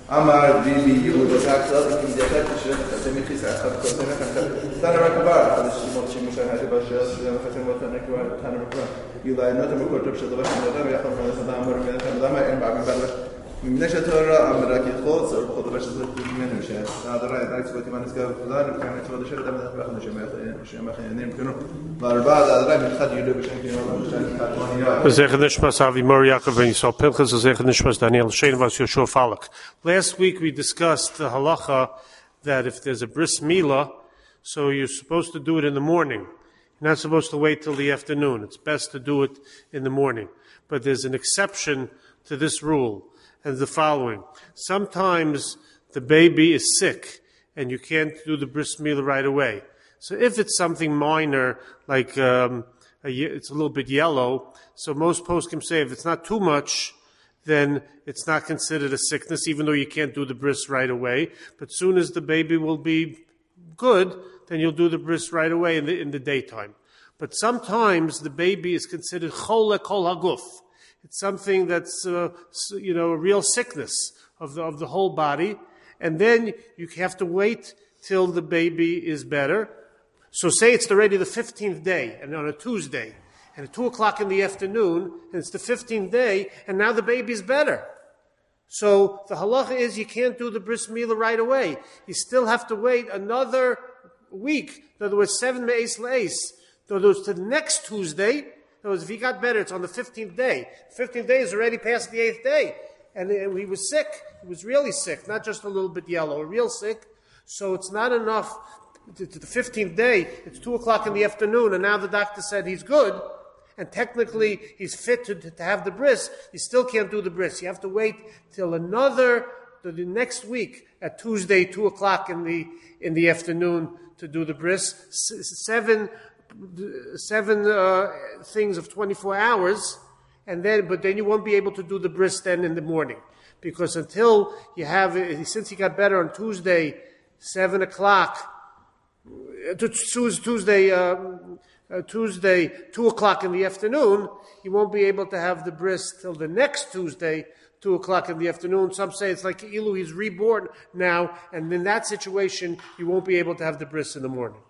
Amar Bibi Yehuda Zakzal in the Fetish, Semichis, Kosena, Tanamabar, the Shimon Chimusha, Hadibashel, Fatimotanaku, Tanamaku, Eli, not a Mukot of Shadavas, and Lama, and Babala. Neshatora, Amaraki clothes, or for the rest of the Minusha. Now the right next with Manisco, Lan, and it's for the Shadam, and Shemach, and Nimkuno, Barbada, the Ram, had you do Last week we discussed the halacha that if there's a bris milah, so you're supposed to do it in the morning. You're not supposed to wait till the afternoon. It's best to do it in the morning. But there's an exception to this rule, and the following. Sometimes the baby is sick, and you can't do the bris milah right away. So if it's something minor, like it's a little bit yellow, so most poskim say if it's not too much, then it's not considered a sickness, even though you can't do the bris right away. But soon as the baby will be good, then you'll do the bris right away in the daytime. But sometimes the baby is considered chole kol haguf. It's something that's a real sickness of the whole body, and then you have to wait till the baby is better. So say it's already the 15th day, and on a Tuesday, and at 2 o'clock in the afternoon, and it's the 15th day, and now the baby's better. So the halacha is you can't do the bris milah right away. You still have to wait another week. In other words, 7 me'es le'es. In other words, to the next Tuesday. In other words, if he got better, it's on the 15th day. The 15th day is already past the 8th day. And he was sick. He was really sick, not just a little bit yellow, real sick. So it's not enough. To the 15th day, it's 2 o'clock in the afternoon, and now the doctor said he's good, and technically he's fit to have the bris. You still can't do the bris. You have to wait till the next week at Tuesday, 2 o'clock in the afternoon to do the bris. Seven things of 24 hours, but then you won't be able to do the bris then in the morning, because until you have, since he got better on Tuesday, 7 o'clock. Tuesday, 2 o'clock in the afternoon, you won't be able to have the bris till the next Tuesday, 2 o'clock in the afternoon. Some say it's like Ilu, he's reborn now, and in that situation, you won't be able to have the bris in the morning.